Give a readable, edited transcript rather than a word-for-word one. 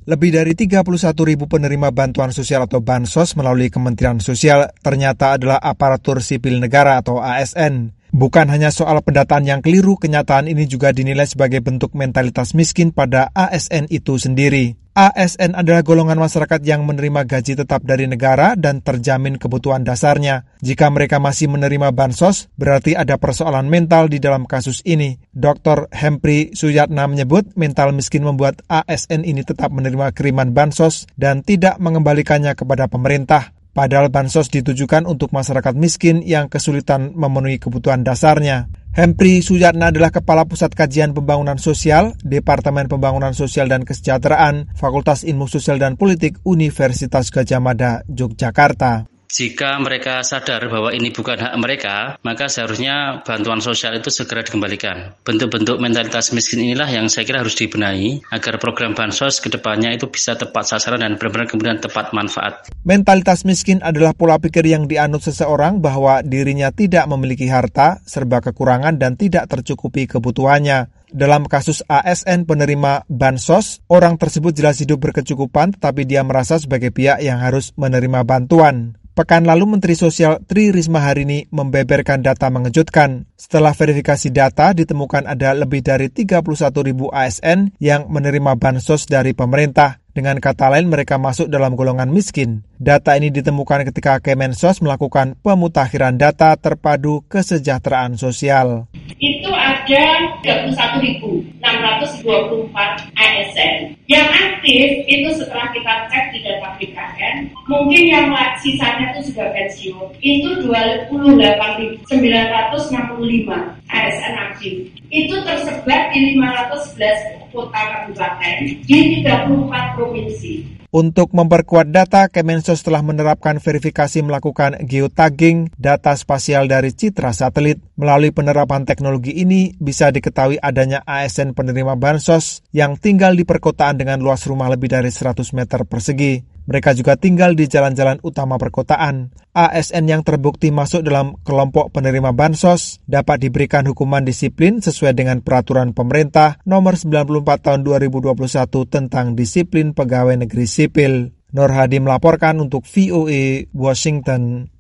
Lebih dari 31.000 penerima bantuan sosial atau Bansos melalui Kementerian Sosial ternyata adalah aparatur sipil negara atau ASN. Bukan hanya soal pendataan yang keliru, kenyataan ini juga dinilai sebagai bentuk mentalitas miskin pada ASN itu sendiri. ASN adalah golongan masyarakat yang menerima gaji tetap dari negara dan terjamin kebutuhan dasarnya. Jika mereka masih menerima bansos, berarti ada persoalan mental di dalam kasus ini. Dr. Hempri Suyatna menyebut mental miskin membuat ASN ini tetap menerima kiriman bansos dan tidak mengembalikannya kepada pemerintah. Padahal bansos ditujukan untuk masyarakat miskin yang kesulitan memenuhi kebutuhan dasarnya. Hempri Suyatna adalah Kepala Pusat Kajian Pembangunan Sosial, Departemen Pembangunan Sosial dan Kesejahteraan, Fakultas Ilmu Sosial dan Politik, Universitas Gadjah Mada, Yogyakarta. Jika mereka sadar bahwa ini bukan hak mereka, maka seharusnya bantuan sosial itu segera dikembalikan. Bentuk-bentuk mentalitas miskin inilah yang saya kira harus dibenahi agar program bansos ke depannya itu bisa tepat sasaran dan benar-benar kemudian tepat manfaat. Mentalitas miskin adalah pola pikir yang dianut seseorang bahwa dirinya tidak memiliki harta, serba kekurangan dan tidak tercukupi kebutuhannya. Dalam kasus ASN penerima bansos, orang tersebut jelas hidup berkecukupan tetapi dia merasa sebagai pihak yang harus menerima bantuan. Pekan lalu Menteri Sosial Tri Risma hari ini membeberkan data mengejutkan. Setelah verifikasi data, ditemukan ada lebih dari 31.000 ASN yang menerima bansos dari pemerintah. Dengan kata lain, mereka masuk dalam golongan miskin. Data ini ditemukan ketika Kemensos melakukan pemutakhiran data terpadu kesejahteraan sosial. Itu ada 31.624 ASN. Yang aktif itu setelah kita cek di data BKN, mungkin yang sisanya itu sudah pensiun. Itu 28.965 ASN aktif. Itu tersebar di 511 kota kabupaten di 34 provinsi. Untuk memperkuat data, Kemensos telah menerapkan verifikasi melakukan geotagging data spasial dari citra satelit. Melalui penerapan teknologi ini, bisa diketahui adanya ASN penerima bansos yang tinggal di perkotaan dengan luas rumah lebih dari 100 meter persegi. Mereka juga tinggal di jalan-jalan utama perkotaan. ASN yang terbukti masuk dalam kelompok penerima bansos dapat diberikan hukuman disiplin sesuai dengan peraturan pemerintah nomor 94 tahun 2021 tentang disiplin pegawai negeri sipil. Nur Hadi melaporkan untuk VOA Washington.